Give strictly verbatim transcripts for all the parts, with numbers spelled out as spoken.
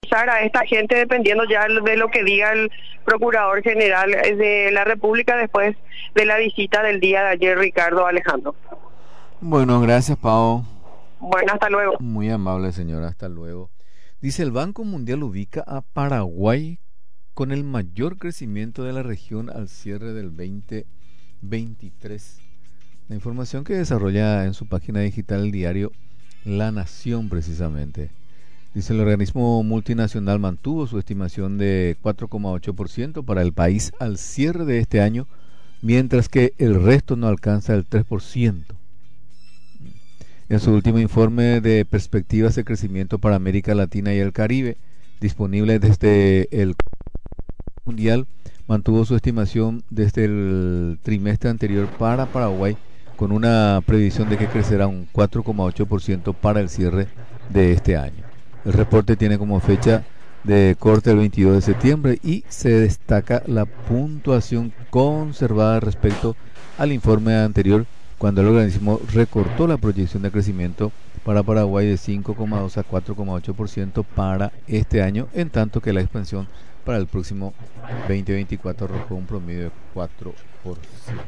expulsar a esta gente dependiendo ya de lo que diga el Procurador General de la República después de la visita del día de ayer, Ricardo Alejandro. Bueno, gracias, Pao. Bueno, hasta luego. Muy amable, señora, hasta luego. Dice, el Banco Mundial ubica a Paraguay con el mayor crecimiento de la región al cierre del veinte veintitrés. La información que desarrolla en su página digital el diario La Nación, precisamente. Dice, el organismo multinacional mantuvo su estimación de cuatro coma ocho por ciento para el país al cierre de este año, mientras que el resto no alcanza el tres por ciento. En su último informe de perspectivas de crecimiento para América Latina y el Caribe, disponible desde el Mundial, mantuvo su estimación desde el trimestre anterior para Paraguay, con una previsión de que crecerá un cuatro coma ocho por ciento para el cierre de este año. El reporte tiene como fecha de corte el veintidós de septiembre y se destaca la puntuación conservada respecto al informe anterior, cuando el organismo recortó la proyección de crecimiento para Paraguay de cinco coma dos a cuatro coma ocho por ciento para este año, en tanto que la expansión para el próximo veinte veinticuatro arrojó un promedio de cuatro por ciento.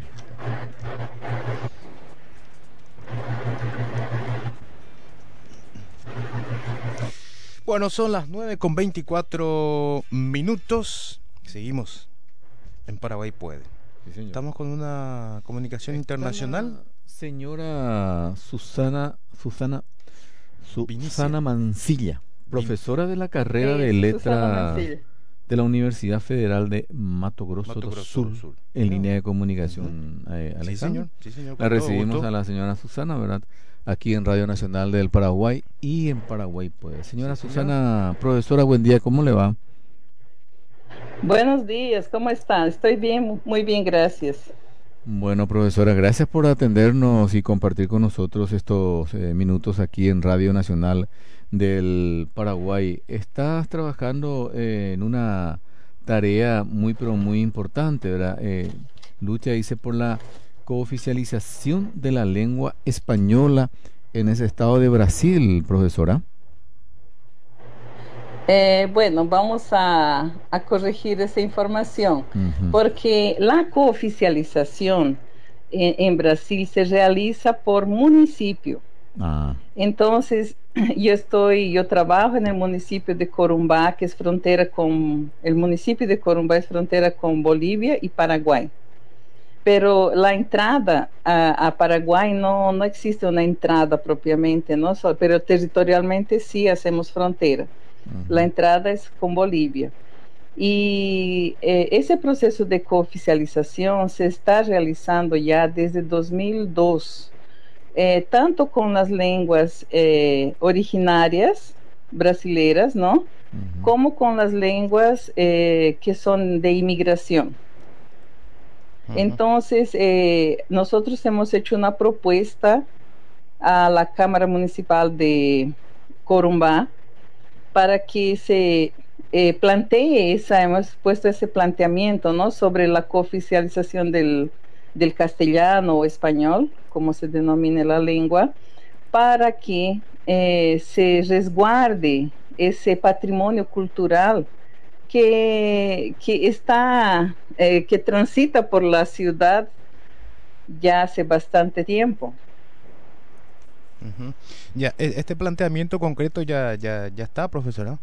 Bueno, son las nueve con veinticuatro minutos. Seguimos en Paraguay Puede. Sí, estamos con una comunicación Está internacional. Señora Susana Susana Susana Mancilla, profesora de la carrera sí, de letra de la Universidad Federal de Mato Grosso, Mato Grosso Sur, Sur, en no. línea de comunicación. Uh-huh. eh, sí, señor. Sí, señor. La recibimos gusto. A la señora Susana, ¿verdad? Aquí en Radio Nacional del Paraguay y en Paraguay, pues. Señora sí, Susana, señor. Profesora, buen día, ¿cómo le va? Buenos días, ¿cómo están? Estoy bien, muy bien, gracias. Bueno, profesora, gracias por atendernos y compartir con nosotros estos eh, minutos aquí en Radio Nacional del Paraguay. Estás trabajando eh, en una tarea muy, pero muy importante, ¿verdad? Eh, lucha, dice, por la cooficialización de la lengua española en ese estado de Brasil, profesora. Eh, bueno, vamos a, a corregir esa información, uh-huh. porque la cooficialización en, en Brasil se realiza por municipio. Ah. Entonces, yo estoy, yo trabajo en el municipio de Corumbá, que es frontera con, el municipio de Corumbá es frontera con Bolivia y Paraguay. Pero la entrada a, a Paraguay no, no existe una entrada propiamente, ¿no? Pero territorialmente sí hacemos frontera. Uh-huh. La entrada es con Bolivia. Y eh, ese proceso de cooficialización se está realizando ya desde dos mil dos, eh, tanto con las lenguas eh, originarias brasileras, ¿no? Uh-huh. Como con las lenguas eh, que son de inmigración. Uh-huh. Entonces, eh, nosotros hemos hecho una propuesta a la Cámara Municipal de Corumbá para que se eh, plantee esa, hemos puesto ese planteamiento, ¿no? Sobre la cooficialización del, del castellano o español, como se denomina la lengua, para que eh, se resguarde ese patrimonio cultural que, que está, eh, que transita por la ciudad ya hace bastante tiempo. Uh-huh. Ya, este planteamiento concreto ya, ya, ya está, profesora.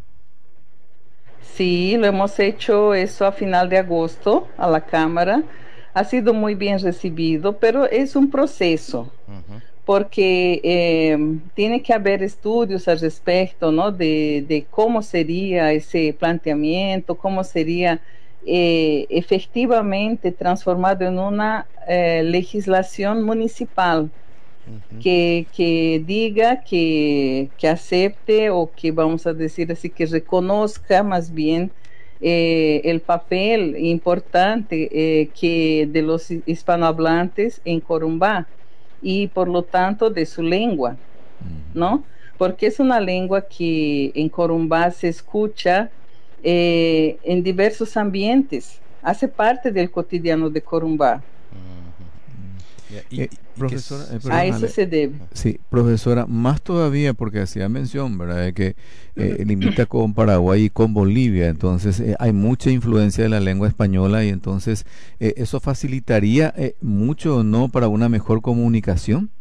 Sí, lo hemos hecho eso a final de agosto a la Cámara. Ha sido muy bien recibido, pero es un proceso, uh-huh. porque eh, tiene que haber estudios al respecto, ¿no? De, de cómo sería ese planteamiento, cómo sería eh, efectivamente transformado en una eh, legislación municipal. Uh-huh. que, que diga, que, que acepte o que vamos a decir así, que reconozca más bien eh, el papel importante eh, que de los hispanohablantes en Corumbá y por lo tanto de su lengua, uh-huh. ¿no? Porque es una lengua que en Corumbá se escucha eh, en diversos ambientes, hace parte del cotidiano de Corumbá. Y, eh, y profesora, eh, a eso se debe. Sí, profesora, más todavía porque hacía mención, ¿verdad?, de que eh, limita con Paraguay y con Bolivia, entonces eh, hay mucha influencia de la lengua española y entonces eh, eso facilitaría eh, mucho, ¿no?, para una mejor comunicación.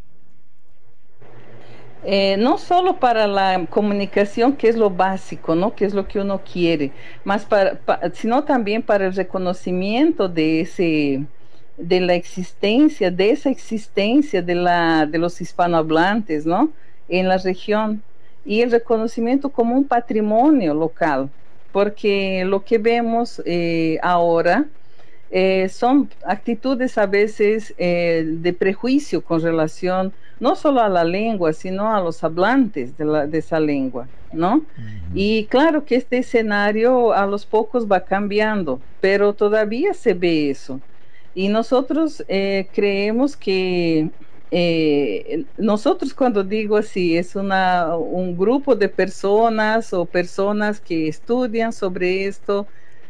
Eh, no solo para la comunicación, que es lo básico, ¿no?, que es lo que uno quiere, más para, pa, sino también para el reconocimiento de ese, de la existencia, de esa existencia de la, de los hispanohablantes, ¿no?, en la región, y el reconocimiento como un patrimonio local, porque lo que vemos eh, ahora Eh, son actitudes a veces eh, de prejuicio con relación no solo a la lengua, sino a los hablantes de, la, de esa lengua, ¿no? Uh-huh. Y claro que este escenario a los pocos va cambiando, pero todavía se ve eso. Y nosotros eh, creemos que, eh, nosotros cuando digo así, es una, un grupo de personas o personas que estudian sobre esto,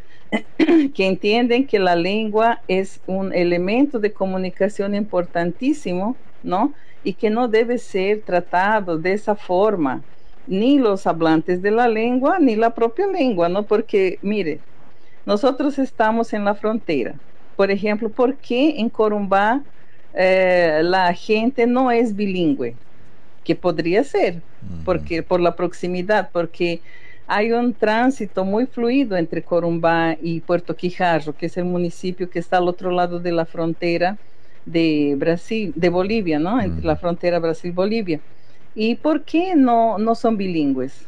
que entienden que la lengua es un elemento de comunicación importantísimo, ¿no? Y que no debe ser tratado de esa forma, ni los hablantes de la lengua, ni la propia lengua, ¿no? Porque, mire, nosotros estamos en la frontera. Por ejemplo, ¿por qué en Corumbá eh, la gente no es bilingüe? Que podría ser, uh-huh. porque por la proximidad, porque hay un tránsito muy fluido entre Corumbá y Puerto Quijarro, que es el municipio que está al otro lado de la frontera de Brasil, de Bolivia, ¿no? Entre uh-huh. la frontera Brasil-Bolivia. ¿Y por qué no, no son bilingües?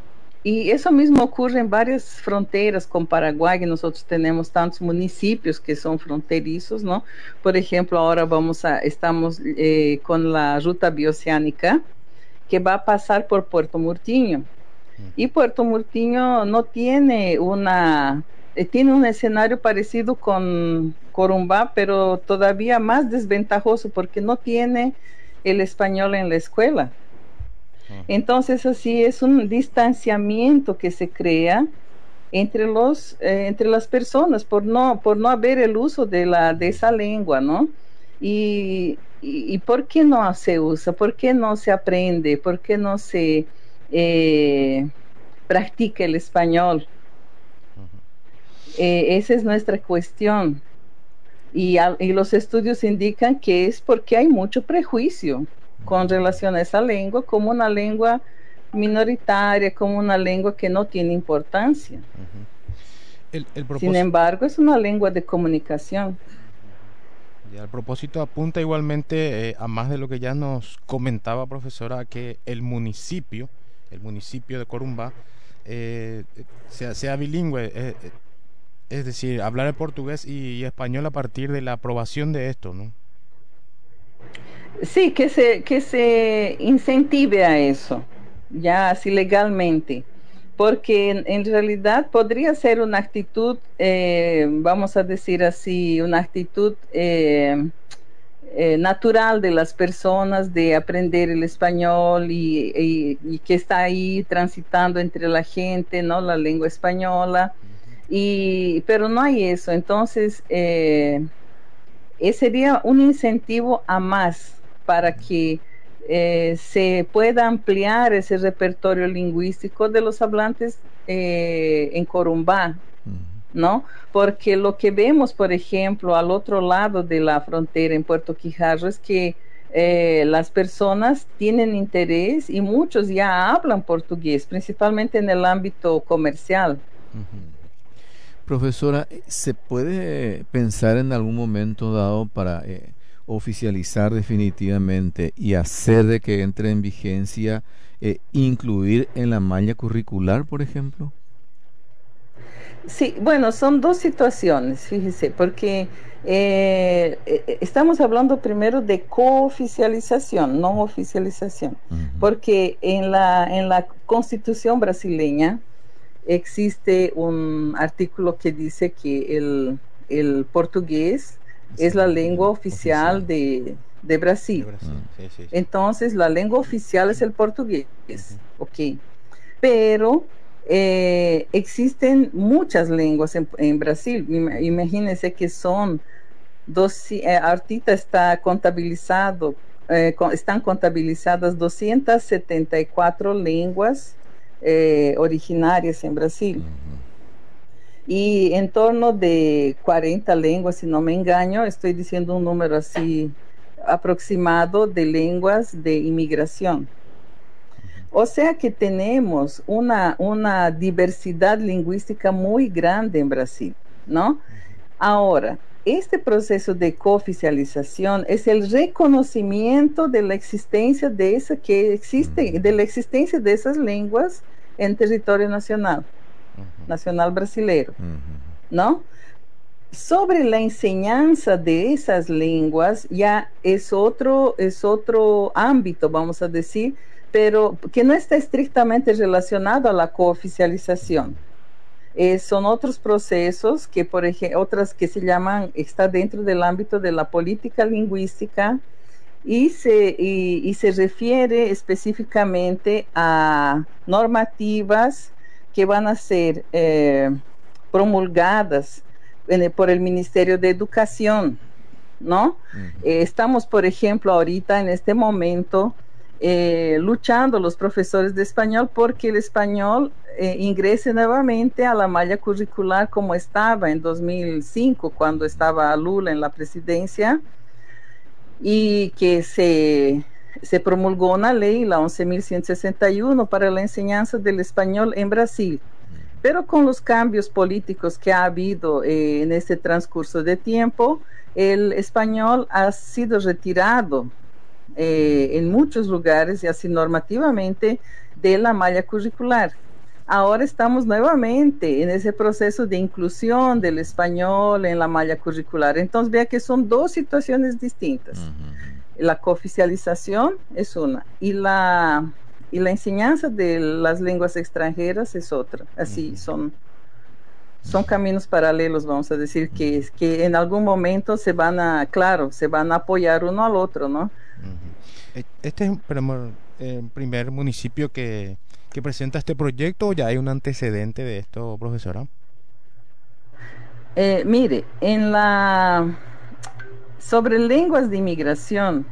Y eso mismo ocurre en varias fronteras con Paraguay, que nosotros tenemos tantos municipios que son fronterizos, ¿no? Por ejemplo, ahora vamos a, estamos eh, con la ruta bioceánica, que va a pasar por Puerto Murtinho. Y Puerto Murtinho no tiene una, eh, tiene un escenario parecido con Corumbá, pero todavía más desventajoso porque no tiene el español en la escuela. Entonces así es un distanciamiento que se crea entre los eh, entre las personas por no por no haber el uso de la de esa lengua, ¿no? Y, y, y ¿por qué no se usa? ¿Por qué no se aprende? ¿Por qué no se eh, practica el español? Uh-huh. Eh, esa es nuestra cuestión. Y, a, y los estudios indican que es porque hay mucho prejuicio con relación a esa lengua como una lengua minoritaria, como una lengua que no tiene importancia. Uh-huh. el, el propósito... Sin embargo, es una lengua de comunicación. Y al propósito apunta igualmente, eh, a más de lo que ya nos comentaba, profesora, que el municipio, el municipio de Corumbá, eh, sea, sea bilingüe, eh, es decir, hablar el portugués y, y español a partir de la aprobación de esto, ¿no? Sí, que se, que se incentive a eso, ya así legalmente, porque en, en realidad podría ser una actitud, eh, vamos a decir así, una actitud eh, eh, natural de las personas de aprender el español y, y, y que está ahí transitando entre la gente, ¿no? La lengua española, y, pero no hay eso, entonces eh, sería un incentivo a más para que eh, se pueda ampliar ese repertorio lingüístico de los hablantes eh, en Corumbá, ¿no? Porque lo que vemos, por ejemplo, al otro lado de la frontera en Puerto Quijarro es que eh, las personas tienen interés y muchos ya hablan portugués, principalmente en el ámbito comercial. Uh-huh. Profesora, ¿se puede pensar en algún momento dado para eh, oficializar definitivamente y hacer de que entre en vigencia, eh, incluir en la malla curricular, por ejemplo? Sí, bueno, son dos situaciones, fíjese, porque eh, estamos hablando primero de cooficialización, no oficialización, uh-huh. porque en la, en la Constitución brasileña existe un artículo que dice que el, el portugués es la lengua oficial, oficial. De, de Brasil. De Brasil. Uh-huh. Sí, sí, sí. Entonces, la lengua oficial es el portugués, uh-huh. ok. Pero Eh, existen muchas lenguas en, en Brasil. Imagínense que son doce, eh, ahorita está contabilizado, eh, con, están contabilizadas doscientas setenta y cuatro lenguas eh, originarias en Brasil. Uh-huh. Y en torno de cuarenta lenguas, si no me engaño, estoy diciendo un número así aproximado de lenguas de inmigración. O sea que tenemos una, una diversidad lingüística muy grande en Brasil, ¿no? Ahora, este proceso de cooficialización es el reconocimiento de la existencia de esa que existe, de la existencia de esas lenguas en territorio nacional, uh-huh. nacional brasileño, uh-huh. ¿no? Sobre la enseñanza de esas lenguas ya es otro, es otro ámbito, vamos a decir, pero que no está estrictamente relacionado a la cooficialización. Eh, son otros procesos que, por ejemplo, otras que se llaman, está dentro del ámbito de la política lingüística y se, y, y se refiere específicamente a normativas que van a ser eh, promulgadas en, por el Ministerio de Educación, ¿no? Uh-huh. Eh, estamos, por ejemplo, ahorita en este momento eh, luchando los profesores de español porque el español eh, ingrese nuevamente a la malla curricular como estaba en dos mil cinco, cuando estaba Lula en la presidencia, y que se, se promulgó una ley, la once mil ciento sesenta y uno, para la enseñanza del español en Brasil. Pero con los cambios políticos que ha habido eh, en este transcurso de tiempo, el español ha sido retirado eh, en muchos lugares y así normativamente de la malla curricular. Ahora estamos nuevamente en ese proceso de inclusión del español en la malla curricular. Entonces vea que son dos situaciones distintas. Uh-huh. La cooficialización es una y la, y la enseñanza de las lenguas extranjeras es otra. Así uh-huh. son, son caminos paralelos, vamos a decir, que, que en algún momento se van a, claro, se van a apoyar uno al otro, ¿no? Uh-huh. Este es el primer, el primer municipio que... que presenta este proyecto, o ya hay un antecedente de esto, profesora? Eh, mire, en la sobre lenguas de inmigración,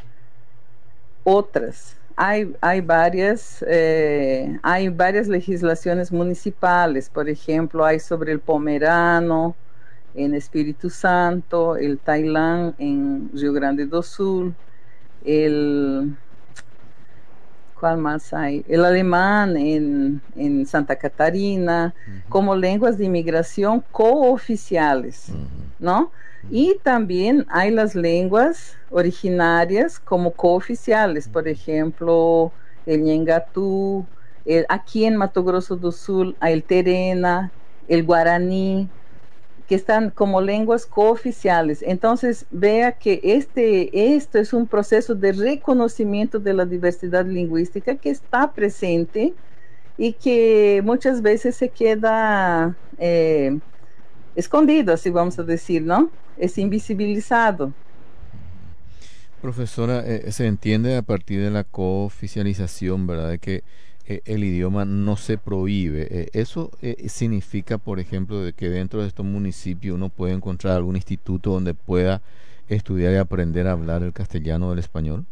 otras, hay, hay varias, eh, hay varias legislaciones municipales. Por ejemplo, hay sobre el pomerano en Espíritu Santo, el tailán en Rio Grande do Sul, el ¿cuál más hay? El alemán en, en Santa Catarina, uh-huh. como lenguas de inmigración cooficiales, uh-huh. ¿no? Uh-huh. Y también hay las lenguas originarias como cooficiales, uh-huh. por ejemplo, el Nhengatú, el, aquí en Mato Grosso do Sul hay el Terena, el Guaraní, que están como lenguas cooficiales. Entonces, vea que este, esto es un proceso de reconocimiento de la diversidad lingüística que está presente y que muchas veces se queda eh, escondido, así vamos a decir, ¿no? Es invisibilizado. Profesora, eh, se entiende a partir de la cooficialización, ¿verdad?, de que el idioma no se prohíbe. Eh, ¿Eso eh, significa, por ejemplo, de que dentro de estos municipios uno puede encontrar algún instituto donde pueda estudiar y aprender a hablar el castellano o el español?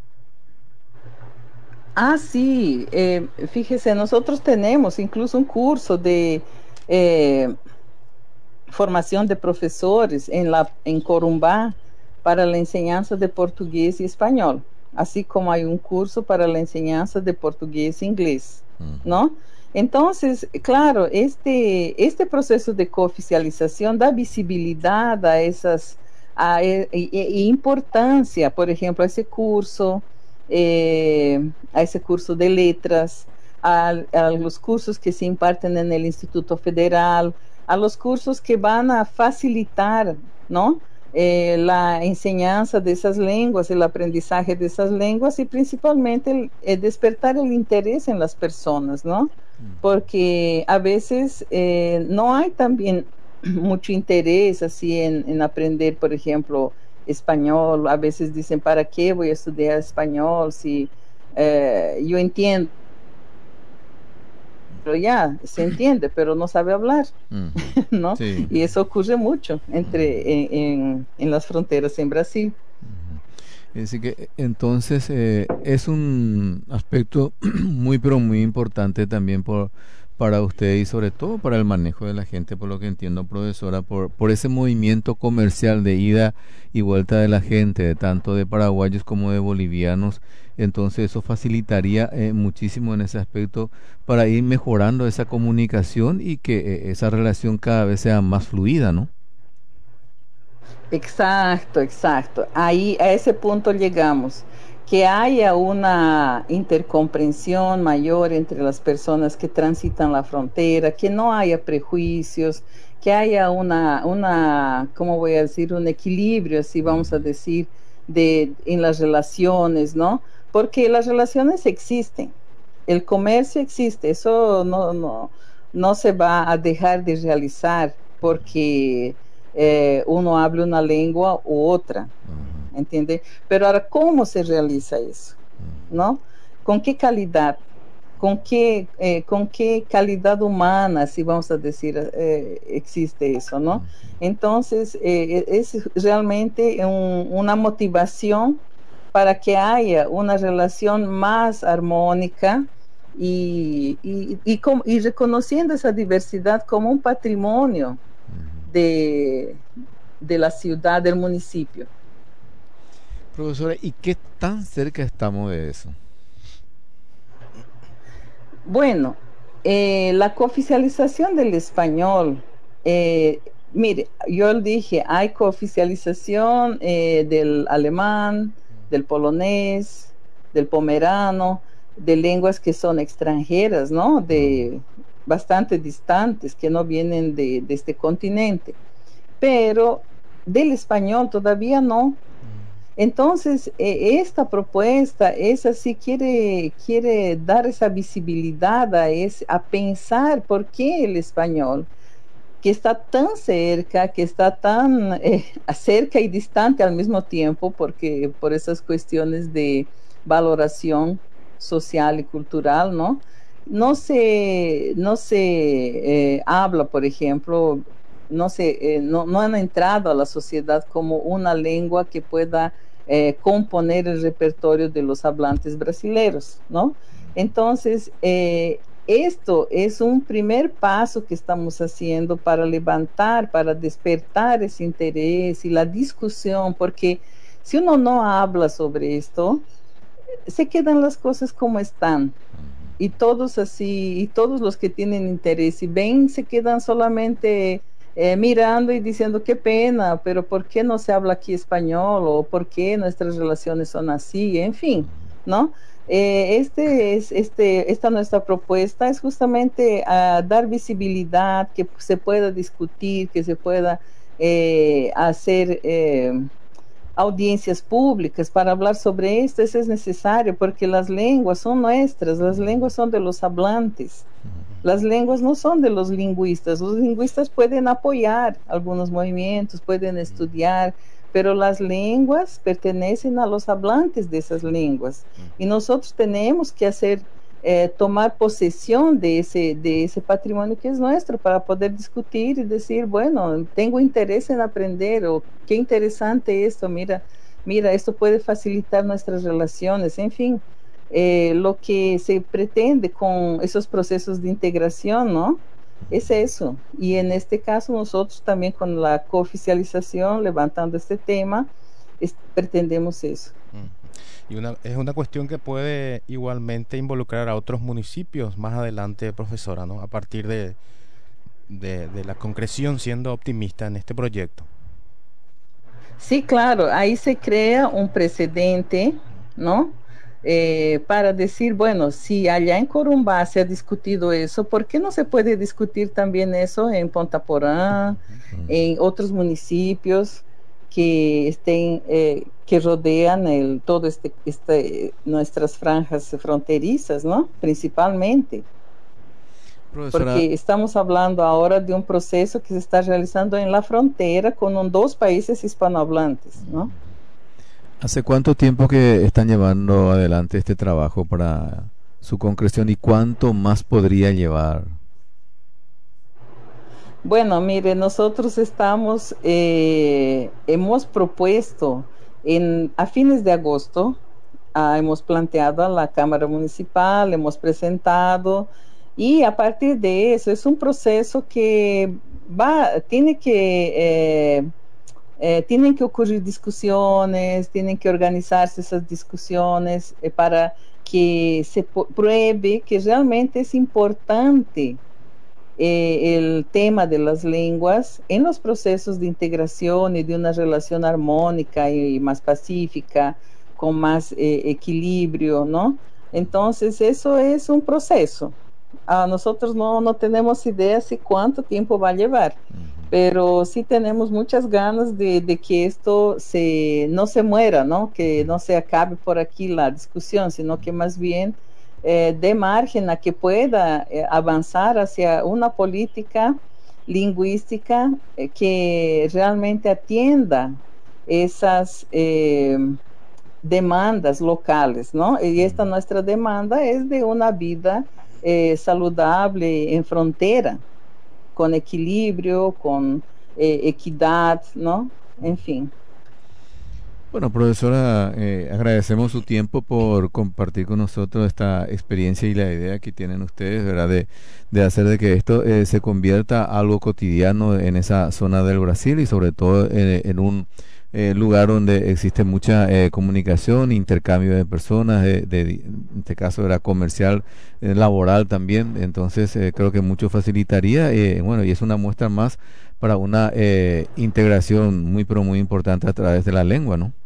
Ah, sí. Eh, fíjese, nosotros tenemos incluso un curso de eh, formación de profesores en, la, en Corumbá para la enseñanza de portugués y español. Así como hay un curso para la enseñanza de portugués e inglés, uh-huh. ¿no? Entonces, claro, este, este proceso de cooficialización da visibilidad a esas, a, e, e, importancia, por ejemplo, a ese curso, eh, a ese curso de letras, a, a los cursos que se imparten en el Instituto Federal, a los cursos que van a facilitar, ¿no?, Eh, la enseñanza de esas lenguas, el aprendizaje de esas lenguas y principalmente el, el despertar el interés en las personas, ¿no? Porque a veces eh, no hay también mucho interés así en, en aprender, por ejemplo, español. A veces dicen, ¿para qué voy a estudiar español? Si eh, yo entiendo ya se entiende, pero no sabe hablar, uh-huh. ¿no? Sí. Y eso ocurre mucho entre uh-huh. en, en, en las fronteras en Brasil. Uh-huh. Es decir que entonces eh, es un aspecto muy pero muy importante también por para usted y sobre todo para el manejo de la gente, por lo que entiendo, profesora, por, por ese movimiento comercial de ida y vuelta de la gente, de tanto de paraguayos como de bolivianos. Entonces eso facilitaría eh, muchísimo en ese aspecto para ir mejorando esa comunicación y que eh, esa relación cada vez sea más fluida, ¿no? Exacto, exacto. Ahí a ese punto llegamos. Que haya una intercomprensión mayor entre las personas que transitan la frontera, que no haya prejuicios, que haya una, una, ¿cómo voy a decir? Un equilibrio, así vamos a decir, de, en las relaciones, ¿no? Porque las relaciones existen, el comercio existe, eso no, no, no se va a dejar de realizar porque eh, uno hable una lengua u otra. ¿Entiende? Pero ahora, ¿cómo se realiza eso? ¿No? ¿Con qué calidad? ¿Con qué, eh, con qué calidad humana, si vamos a decir, eh, existe eso, ¿no? Entonces, eh, es realmente un, una motivación para que haya una relación más armónica y, y, y, com- y reconociendo esa diversidad como un patrimonio de, de la ciudad, del municipio. Profesora, ¿y qué tan cerca estamos de eso? Bueno, eh, la cooficialización del español, eh, mire, yo dije, hay cooficialización eh, del alemán, del polonés, del pomerano, de lenguas que son extranjeras, ¿no? De bastante distantes, que no vienen de, de este continente. Pero del español todavía no. Entonces, eh, esta propuesta es así, quiere, quiere dar esa visibilidad a, es, a pensar por qué el español, que está tan cerca, que está tan eh, cerca y distante al mismo tiempo, porque por esas cuestiones de valoración social y cultural, ¿no? No se, no se eh, habla, por ejemplo, no, se, eh, no, no han entrado a la sociedad como una lengua que pueda eh, componer el repertorio de los hablantes brasileños, ¿no? Entonces, eh, esto es un primer paso que estamos haciendo para levantar, para despertar ese interés y la discusión, porque si uno no habla sobre esto, se quedan las cosas como están. Y todos así, y todos los que tienen interés y ven, se quedan solamente eh, mirando y diciendo qué pena, pero ¿por qué no se habla aquí español? ¿O por qué nuestras relaciones son así? En fin, ¿no? Eh, este es, este, esta nuestra propuesta es justamente uh, dar visibilidad, que se pueda discutir, que se pueda eh, hacer eh, audiencias públicas para hablar sobre esto. Eso es necesario porque las lenguas son nuestras, las lenguas son de los hablantes, las lenguas no son de los lingüistas. Los lingüistas pueden apoyar algunos movimientos, pueden estudiar, pero las lenguas pertenecen a los hablantes de esas lenguas y nosotros tenemos que hacer eh, tomar posesión de ese, de ese patrimonio que es nuestro para poder discutir y decir, bueno, tengo interés en aprender, o qué interesante esto, mira, mira, esto puede facilitar nuestras relaciones, en fin, eh, lo que se pretende con esos procesos de integración, ¿no? Es eso, y en este caso nosotros también con la cooficialización, levantando este tema, es, pretendemos eso. Y una, es una cuestión que puede igualmente involucrar a otros municipios más adelante, profesora, ¿no? A partir de, de, de la concreción, siendo optimista en este proyecto. Sí, claro, ahí se crea un precedente, ¿no? Eh, para decir, bueno, si allá en Corumbá se ha discutido eso, ¿por qué no se puede discutir también eso en Ponta Porã, uh-huh. en otros municipios que estén, eh, que rodean el, todo este, este, nuestras franjas fronterizas, ¿no? Principalmente. Profesora, porque estamos hablando ahora de un proceso que se está realizando en la frontera con un, dos países hispanohablantes, ¿no? ¿Hace cuánto tiempo que están llevando adelante este trabajo para su concreción y cuánto más podría llevar? Bueno, mire, nosotros estamos, eh, hemos propuesto en, a fines de agosto, ah, hemos planteado a la Cámara Municipal, hemos presentado, y a partir de eso es un proceso que va, tiene que, eh, eh, tienen que ocurrir discusiones, tienen que organizarse esas discusiones eh, para que se pruebe que realmente es importante Eh, el tema de las lenguas en los procesos de integración y de una relación armónica y, y más pacífica, con más eh, equilibrio, ¿no? Entonces, eso es un proceso. Ah, nosotros no, no tenemos idea de cuánto tiempo va a llevar, pero sí tenemos muchas ganas de, de que esto se, no se muera, ¿no? Que no se acabe por aquí la discusión, sino que más bien Eh, de margen a que pueda eh, avanzar hacia una política lingüística eh, que realmente atienda esas eh, demandas locales, ¿no? Y esta nuestra demanda es de una vida eh, saludable en frontera, con equilibrio, con eh, equidad, ¿no? En fin. Bueno, profesora, eh, agradecemos su tiempo por compartir con nosotros esta experiencia y la idea que tienen ustedes, ¿verdad? De, de hacer de que esto eh, se convierta algo cotidiano en esa zona del Brasil y sobre todo eh, en un eh, lugar donde existe mucha eh, comunicación, intercambio de personas, de, de, en este caso era comercial, eh, laboral también. Entonces eh, creo que mucho facilitaría, eh, bueno, y es una muestra más para una eh, integración muy pero muy importante a través de la lengua, ¿no?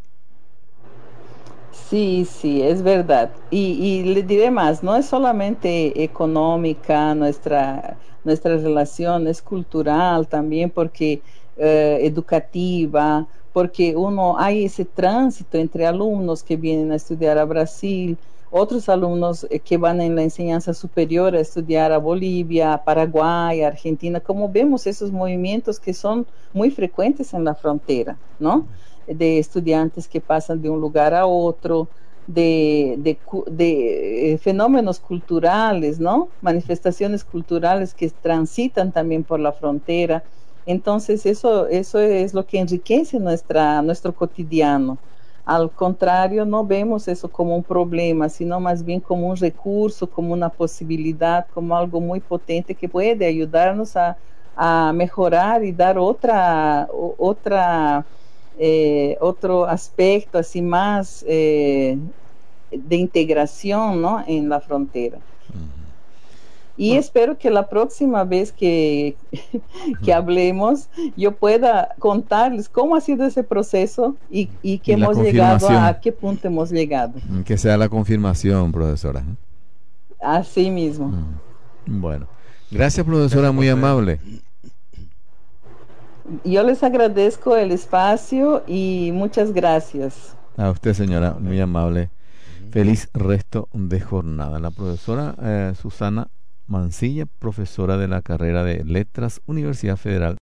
Sí, sí, es verdad. Y, y le diré más, no es solamente económica nuestra, nuestra relación, es cultural también, porque eh, educativa, porque uno hay ese tránsito entre alumnos que vienen a estudiar a Brasil, otros alumnos eh, que van en la enseñanza superior a estudiar a Bolivia, a Paraguay, a Argentina, como vemos esos movimientos que son muy frecuentes en la frontera, ¿no? De estudiantes que pasan de un lugar a otro, de, de, de eh, fenómenos culturales, ¿no? Manifestaciones culturales que transitan también por la frontera. Entonces eso, eso es lo que enriquece nuestra, nuestro cotidiano. Al contrario, no vemos eso como un problema, sino más bien como un recurso, como una posibilidad, como algo muy potente que puede ayudarnos a, a mejorar y dar otra, otra Eh, otro aspecto así más eh, de integración, ¿no? En la frontera. Uh-huh. Y bueno, espero que la próxima vez que, que hablemos yo pueda contarles cómo ha sido ese proceso y, y que y hemos llegado a, a qué punto hemos llegado. Que sea la confirmación, profesora. Así mismo. Uh-huh. Bueno, gracias, profesora, muy amable. Yo les agradezco el espacio y muchas gracias. A usted, señora, muy amable. Feliz resto de jornada. La profesora eh, Susana Mancilla, profesora de la carrera de Letras, Universidad Federal